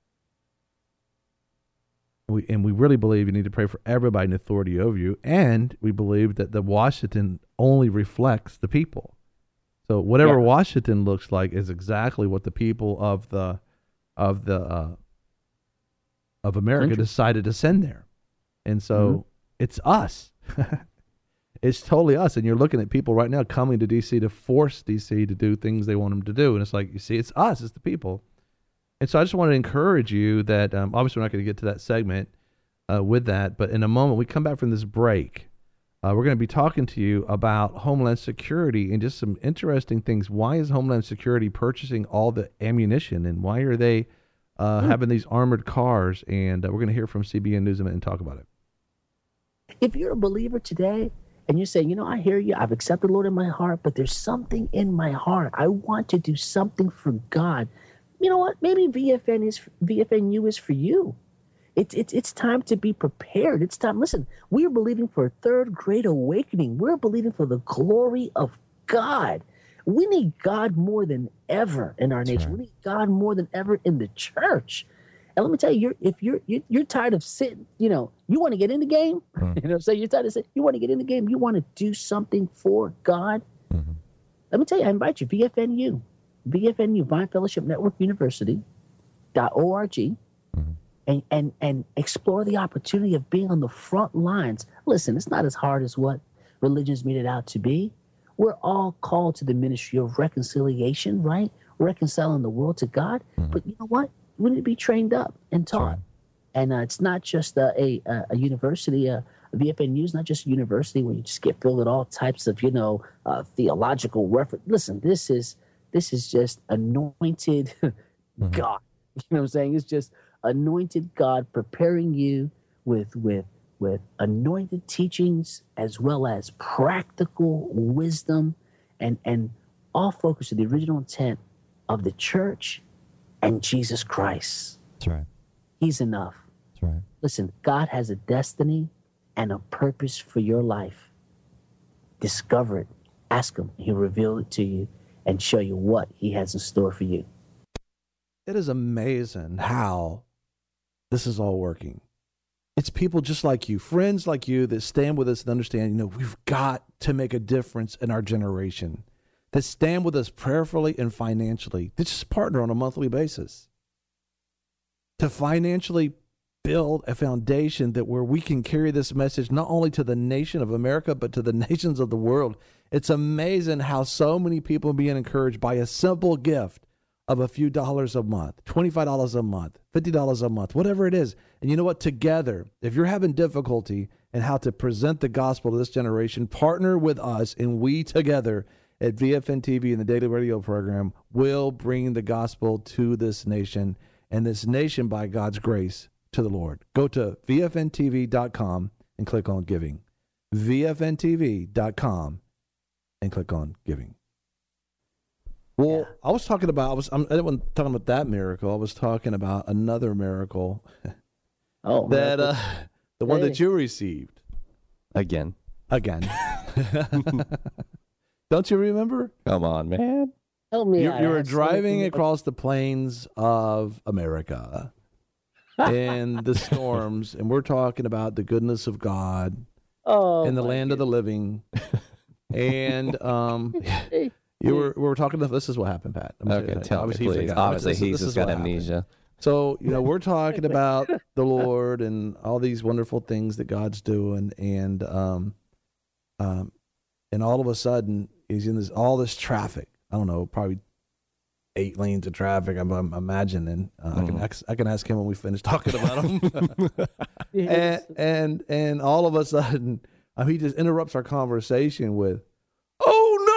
we and we really believe you need to pray for everybody in authority over you, and we believe that the Washington only reflects the people. So whatever yeah. Washington looks like is exactly what the people of the of the uh, of America decided to send there, and so mm-hmm. it's us. It's totally us. And you're looking at people right now coming to D C to force D C to do things they want them to do, and it's like, you see, it's us, it's the people. And so I just want to encourage you that um, obviously we're not going to get to that segment uh, with that, but in a moment we come back from this break. Uh, we're going to be talking to you about Homeland Security and just some interesting things. Why is Homeland Security purchasing all the ammunition, and why are they uh, mm. having these armored cars? And uh, we're going to hear from C B N News and talk about it. If you're a believer today and you're saying, you know, I hear you, I've accepted the Lord in my heart, but there's something in my heart. I want to do something for God. You know what? Maybe V F N is V F N U is for you. It's, it's, it's time to be prepared. It's time. Listen, we're believing for a third great awakening. We're believing for the glory of God. We need God more than ever in our nation. Right. We need God more than ever in the church. And let me tell you, you're, if you're, you're you're tired of sitting, you know, you want to get in the game. Mm-hmm. You know what I'm saying? You're tired of sitting, you want to get in the game. You want to do something for God. Mm-hmm. Let me tell you, I invite you, V F N U, V F N U, Vine Fellowship Network University dot org. Mm-hmm. And, and and explore the opportunity of being on the front lines. Listen, it's not as hard as what religions made it out to be. We're all called to the ministry of reconciliation, right? Reconciling the world to God. Mm-hmm. But you know what? We need to be trained up and taught. Right. And uh, it's not just a, a, a university. Uh, V F N U is not just a university where you just get filled with all types of, you know, uh, theological reference. Listen, this is this is just anointed mm-hmm. God. You know what I'm saying? It's just anointed God preparing you with with with anointed teachings as well as practical wisdom, and and all focused on the original intent of the church and Jesus Christ. That's right. He's enough. That's right. Listen, God has a destiny and a purpose for your life. Discover it. Ask him. He'll reveal it to you and show you what he has in store for you. It is amazing how this is all working. It's people just like you, friends like you, that stand with us and understand, you know, we've got to make a difference in our generation, that stand with us prayerfully and financially, that just partner on a monthly basis to financially build a foundation that where we can carry this message not only to the nation of America, but to the nations of the world. It's amazing how so many people are being encouraged by a simple gift of a few dollars a month, twenty-five dollars a month, fifty dollars a month, whatever it is. And you know what? Together, if you're having difficulty in how to present the gospel to this generation, partner with us, and we together at V F N T V and the Daily Radio Program will bring the gospel to this nation, and this nation, by God's grace, to the Lord. Go to V F N T V dot com and click on giving. V F N T V dot com and click on giving. Well, yeah. I was talking about, I, was, I wasn't talking about that miracle. I was talking about another miracle. Oh, that uh, the one hey. that you received. Again. Again. Don't you remember? Come on, man. Help me You, out. you were driving across the plains of America in the storms, and we're talking about the goodness of God oh, in the land goodness. of the living. And um, you were we were talking about, this is what happened, Pat. I'm okay, tell me, please. He's Obviously, this, he's this just got amnesia. Happened. So, you know, we're talking about the Lord and all these wonderful things that God's doing, and um, um, and all of a sudden, he's in this all this traffic. I don't know, probably eight lanes of traffic. I'm, I'm imagining. Uh, mm. I can ask, I can ask him when we finish talking about him. and, and and all of a sudden, uh, he just interrupts our conversation with, "Oh no!"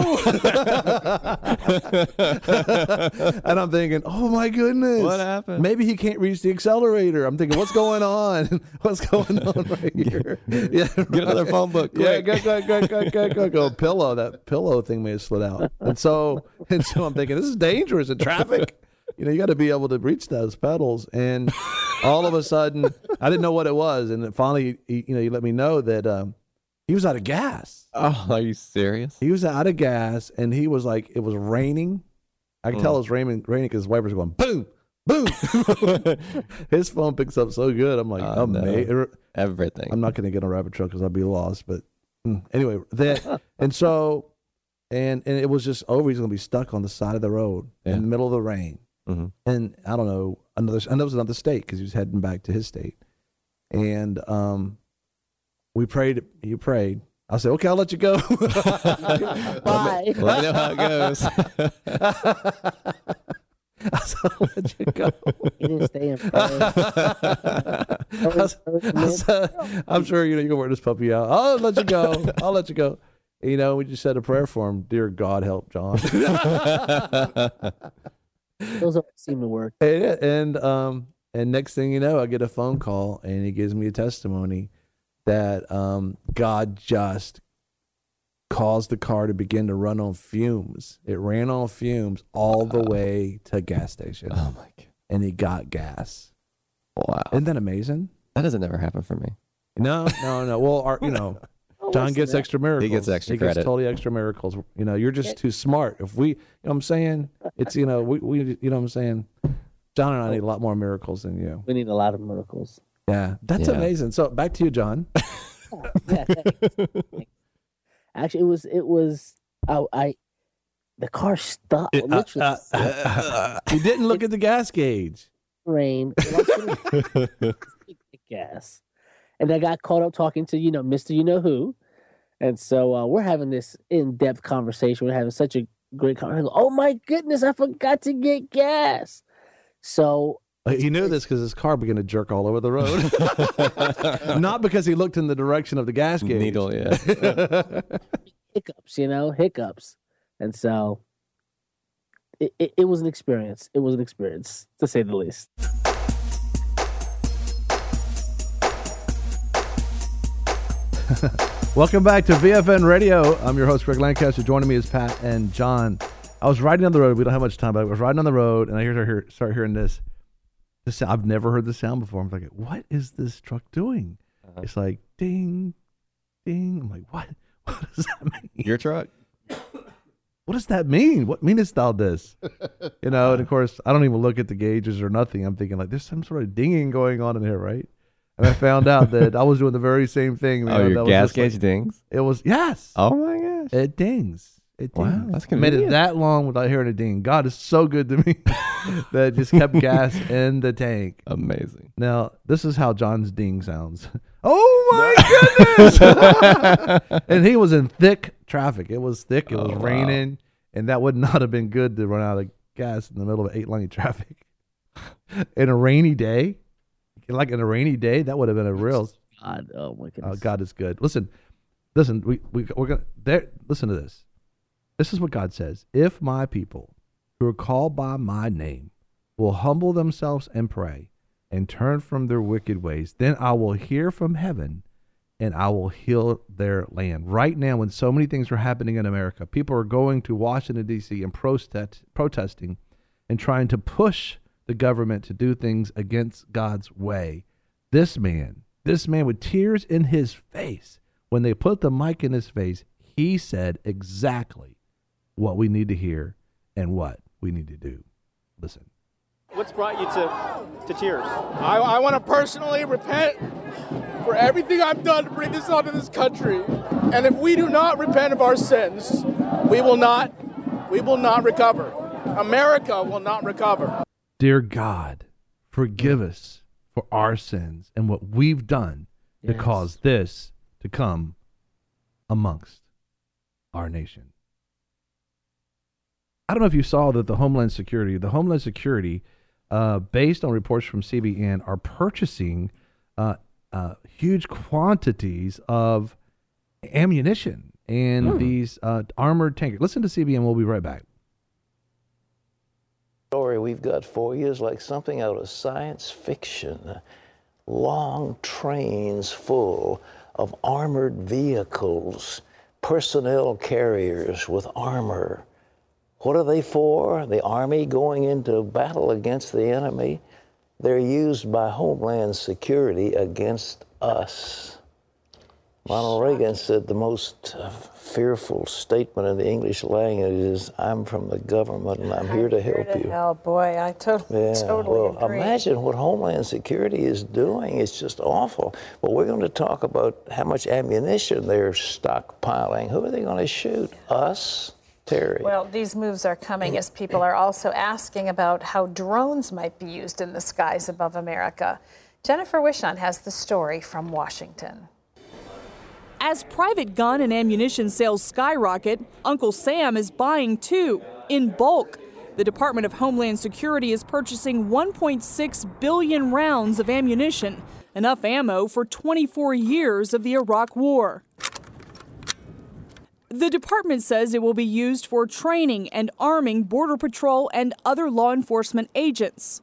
And I'm thinking, oh my goodness, what happened? Maybe he can't reach the accelerator. I'm thinking, what's going on? What's going on right here? Yeah, get right. another phone book. Quick. Yeah, go, go, go, go, go, go, go. Pillow. That pillow thing may have slid out. And so, and so I'm thinking, this is dangerous in traffic. you know, you got to be able to reach those pedals. And all of a sudden, I didn't know what it was. And then finally, he, you know, you let me know that um, he was out of gas. Oh, are you serious? He was out of gas, and he was like, it was raining. I could Mm. tell it was raining raining because his wipers were going boom, boom. His phone picks up so good. I'm like, Oh, oh, no. man. Everything. I'm not going to get on a rabbit trail because I'll be lost. But mm, anyway, that and so and and it was just over. He's going to be stuck on the side of the road Yeah. in the middle of the rain. hmm And I don't know another. I know it was another state because he was heading back to his state. And um, we prayed. You prayed. I said, okay, I'll let you go. Bye. Let me know how it goes. I said, I'll let you go. He didn't stay in prayer. I said- I said, I'm sure you know you can wear this puppy out. I'll let you go. I'll let you go. And, you know, we just said a prayer for him. Dear God, help John. Those always seem to work. and, and um and next thing you know, I get a phone call and he gives me a testimony that um God just caused the car to begin to run on fumes. It ran on fumes all the way to a gas station. Oh my god! And he got gas. Wow, Isn't that amazing? that doesn't ever happen for me. No, no, no. Well, our, you know, Oh, John listen, gets man. extra miracles. gets extra He credit. gets totally extra miracles. You know, you're just too smart. If we, you know what I'm saying? It's, you know, we, we, you know what I'm saying? John and I need a lot more miracles than you. We need a lot of miracles. Yeah. That's Yeah. amazing. So back to you, John. Yeah, thanks. Actually, it was it was I, I the car stopped. It- uh, literally uh, uh, you didn't look at the gas gauge. rain. And I was gonna take the gas, and I got caught up talking to you know Mister You Know Who, and so uh, we're having this in depth conversation. We're having such a great conversation. Oh my goodness, I forgot to get gas. So He knew this because his car began to jerk all over the road. Not because he looked in the direction of the gas gauge. Needle, yeah. hiccups, you know, hiccups, and so it, it, it was an experience. It was an experience, to say the least. Welcome back to V F N Radio. I'm your host, Greg Lancaster. Joining me is Pat and John. I was riding down the road. We don't have much time, but I was riding on the road, and I hear, hear start hearing this. This sound, I've never heard this sound before. I'm like, what is this truck doing? Uh-huh. It's like ding, ding. I'm like, what? What does that mean? Your truck? What does that mean? What meanest thou this? You know, and of course, I don't even look at the gauges or nothing. I'm thinking like, there's some sort of dinging going on in here, right? And I found out that I was doing the very same thing. Man. Oh, That your was gas just like- gauge dings? It was yes. Oh my gosh! It dings. It Wow, dings. that's I made it convenient. that long without hearing a ding. God is so good to me that it just kept gas in the tank. Amazing. Now, this is how John's ding sounds. Oh my goodness! And he was in thick traffic. It was thick. It was Oh, wow. raining, and that would not have been good to run out of gas in the middle of eight lane traffic in a rainy day. Like in a rainy day, that would have been a real. God, oh my Oh, goodness. God is good. Listen, listen. We we we're gonna there. Listen to this. This is what God says: if my people, who are called by my name, will humble themselves and pray, and turn from their wicked ways, then I will hear from heaven, and I will heal their land. Right now, when so many things are happening in America, people are going to Washington D C and protest, protesting, and trying to push the government to do things against God's way. This man, this man with tears in his face, when they put the mic in his face, he said exactly what we need to hear and what we need to do. Listen. What's brought you to, to tears? I, I want to personally repent for everything I've done to bring this onto this country. And if we do not repent of our sins, we will not, we will not recover. America will not recover. Dear God, forgive us for our sins and what we've done to Yes. cause this to come amongst our nation. I don't know if you saw that the Homeland Security, the Homeland Security, uh, based on reports from C B N, are purchasing uh, uh, huge quantities of ammunition and these uh, armored tankers. Listen to C B N. We'll be right back. Story we've got for you is like something out of science fiction. Long trains full of armored vehicles, personnel carriers with armor, What are they for? The Army going into battle against the enemy? They're used by Homeland Security against us. Ronald Reagan said the most uh, fearful statement in the English language is, I'm from the government and I'm here to help to you. help. Boy, I totally, Yeah, totally well, agree. imagine what Homeland Security is doing. It's just awful. But we're going to talk about how much ammunition they're stockpiling. Who are they going to shoot? Us? Terry? Well, these moves are coming as people are also asking about how drones might be used in the skies above America. Jennifer Wishon has the story from Washington. As private gun and ammunition sales skyrocket, Uncle Sam is buying too, in bulk. The Department of Homeland Security is purchasing one point six billion rounds of ammunition, enough ammo for twenty-four years of the Iraq War. The department says it will be used for training and arming Border Patrol and other law enforcement agents.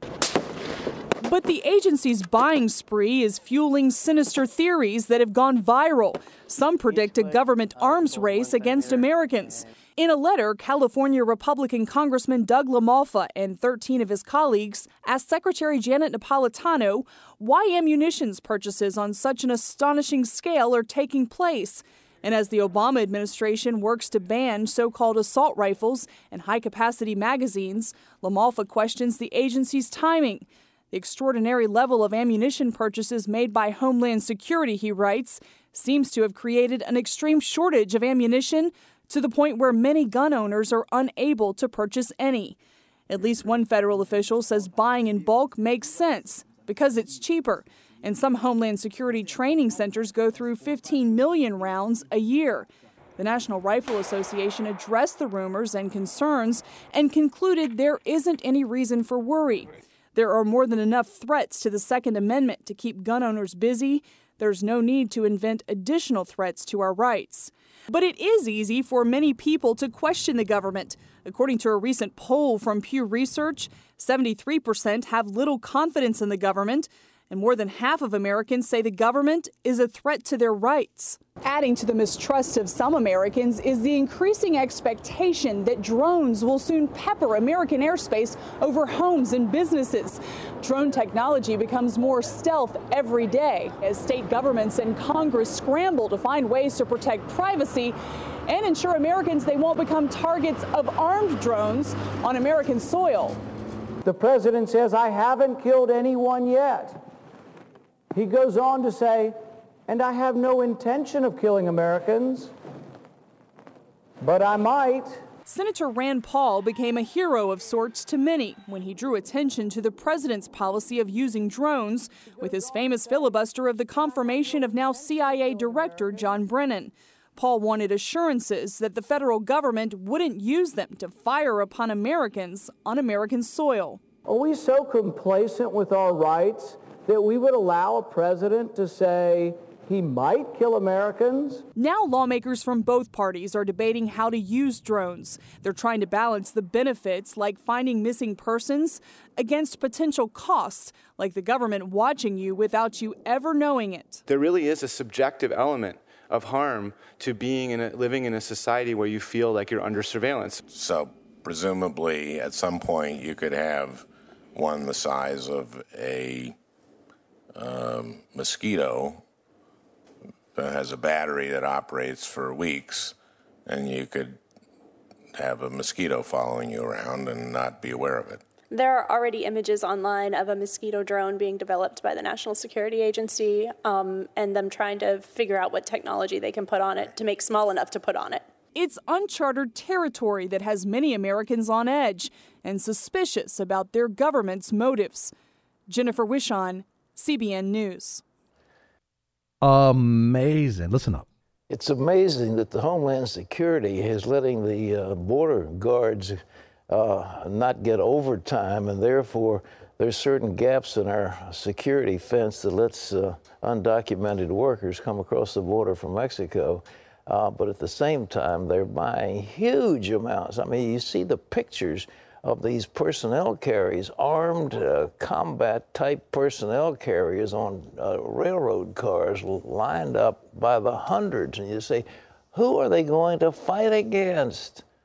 But the agency's buying spree is fueling sinister theories that have gone viral. Some predict a government arms race against Americans. In a letter, California Republican Congressman Doug LaMalfa and thirteen of his colleagues asked Secretary Janet Napolitano why ammunitions purchases on such an astonishing scale are taking place. And as the Obama administration works to ban so-called assault rifles and high-capacity magazines, LaMalfa questions the agency's timing. The extraordinary level of ammunition purchases made by Homeland Security, he writes, seems to have created an extreme shortage of ammunition to the point where many gun owners are unable to purchase any. At least one federal official says buying in bulk makes sense because it's cheaper. And some Homeland Security training centers go through fifteen million rounds a year. The National Rifle Association addressed the rumors and concerns and concluded there isn't any reason for worry. There are more than enough threats to the Second Amendment to keep gun owners busy. There's no need to invent additional threats to our rights. But it is easy for many people to question the government. According to a recent poll from Pew Research, seventy-three percent have little confidence in the government, and more than half of Americans say the government is a threat to their rights. Adding to the mistrust of some Americans is the increasing expectation that drones will soon pepper American airspace over homes and businesses. Drone technology becomes more stealth every day as state governments and Congress scramble to find ways to protect privacy and ensure Americans they won't become targets of armed drones on American soil. The president says, I haven't killed anyone yet. He goes on to say, and I have no intention of killing Americans, but I might. Senator Rand Paul became a hero of sorts to many when he drew attention to the president's policy of using drones with his famous filibuster of the confirmation of now C I A Director John Brennan. Paul wanted assurances that the federal government wouldn't use them to fire upon Americans on American soil. Are we so complacent with our rights that we would allow a president to say he might kill Americans? Now lawmakers from both parties are debating how to use drones. They're trying to balance the benefits, like finding missing persons, against potential costs, like the government watching you without you ever knowing it. There really is a subjective element of harm to being in a, living in a society where you feel like you're under surveillance. So presumably at some point you could have one the size of a um, mosquito that has a battery that operates for weeks, and you could have a mosquito following you around and not be aware of it. There are already images online of a mosquito drone being developed by the National Security Agency, um, and them trying to figure out what technology they can put on it to make small enough to put on it. It's uncharted territory that has many Americans on edge and suspicious about their government's motives. Jennifer Wishon, C B N News. Amazing. Listen up. It's amazing that the Homeland Security is letting the uh, border guards uh, not get overtime, and therefore there's certain gaps in our security fence that lets uh, undocumented workers come across the border from Mexico. Uh, but at the same time, they're buying huge amounts. I mean, you see the pictures of these personnel carriers, armed uh, combat-type personnel carriers on uh, railroad cars lined up by the hundreds. And you say, who are they going to fight against?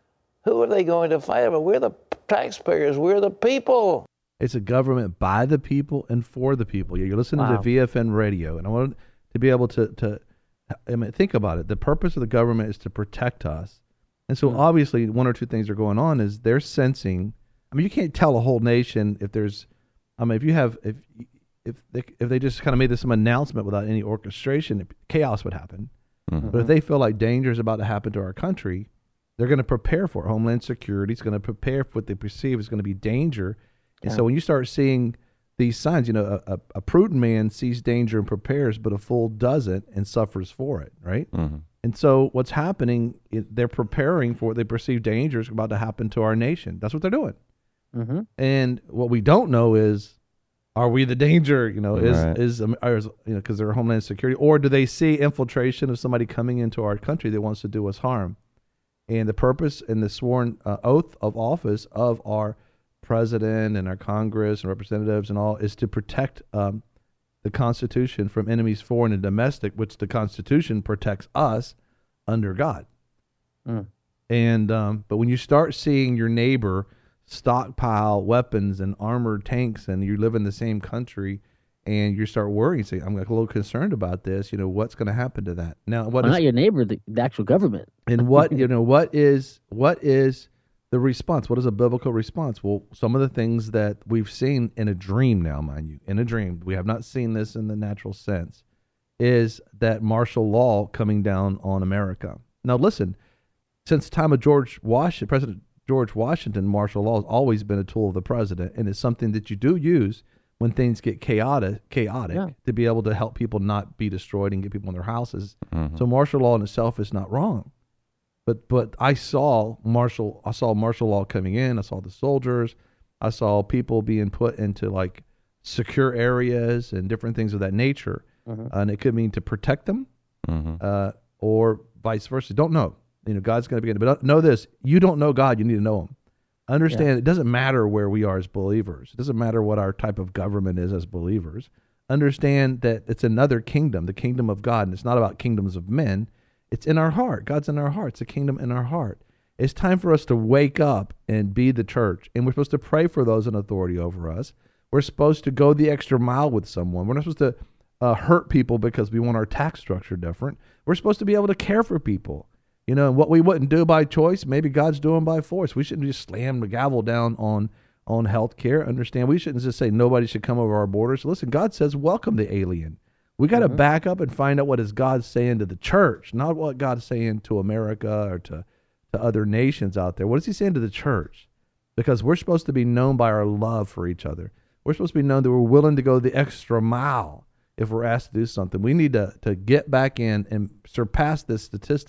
Who are they going to fight? But we're the taxpayers. We're the people. It's a government by the people and for the people. You're listening Wow. to V F N radio, and I wanted to be able to, to I mean, think about it. The purpose of the government is to protect us. And so obviously one or two things are going on is they're sensing, I mean, you can't tell a whole nation if there's, I mean, if you have, if if they, if they just kind of made this some announcement without any orchestration, chaos would happen. Mm-hmm. But if they feel like danger is about to happen to our country, they're going to prepare for it. Homeland Security is going to prepare for what they perceive is going to be danger. And Yeah. so when you start seeing these signs, you know, a, a, a prudent man sees danger and prepares, but a fool doesn't and suffers for it, right? Mm-hmm. And so what's happening, it, they're preparing for what they perceive danger is about to happen to our nation. That's what they're doing. Mm-hmm. And what we don't know is, are we the danger? You know, is Right. is, um, is you know, because they're Homeland Security, or do they see infiltration of somebody coming into our country that wants to do us harm? And the purpose and the sworn uh, oath of office of our president and our Congress and representatives and all is to protect um, the Constitution from enemies foreign and domestic, which the Constitution protects us under God. Mm. And um, but when you start seeing your neighbor stockpile weapons and armored tanks, and you live in the same country, and you start worrying, say, I'm a little concerned about this. You know, what's going to happen to that? Now, what Well, is not your neighbor, the, the actual government. and what you know? What is what is the response? What is a biblical response? Well, some of the things that we've seen in a dream now, mind you, in a dream, we have not seen this in the natural sense, is that martial law coming down on America. Now, listen, since the time of George Washington, President George Washington, martial law has always been a tool of the president, and it's something that you do use when things get chaotic, chaotic Yeah. to be able to help people not be destroyed and get people in their houses. Mhm. So martial law in itself is not wrong. But but I saw martial I saw martial law coming in. I saw the soldiers. I saw people being put into like secure areas and different things of that nature. Mhm. And it could mean to protect them, Mm-hmm. uh, or vice versa. Don't know. You know, God's going to begin. But know this: you don't know God. You need to know Him. Understand, Yeah. it doesn't matter where we are as believers. It doesn't matter what our type of government is as believers. Understand that it's another kingdom, the kingdom of God, and it's not about kingdoms of men. It's in our heart. God's in our heart. It's a kingdom in our heart. It's time for us to wake up and be the church. And we're supposed to pray for those in authority over us. We're supposed to go the extra mile with someone. We're not supposed to uh, hurt people because we want our tax structure different. We're supposed to be able to care for people. You know, and what we wouldn't do by choice, maybe God's doing by force. We shouldn't just slam the gavel down on on health care. Understand, we shouldn't just say nobody should come over our borders. Listen, God says welcome the alien. We got to Mhm. back up and find out what is God saying to the church, not what God's saying to America or to, to other nations out there. What is He saying to the church? Because we're supposed to be known by our love for each other. We're supposed to be known that we're willing to go the extra mile if we're asked to do something. We need to, to get back in and surpass this statistic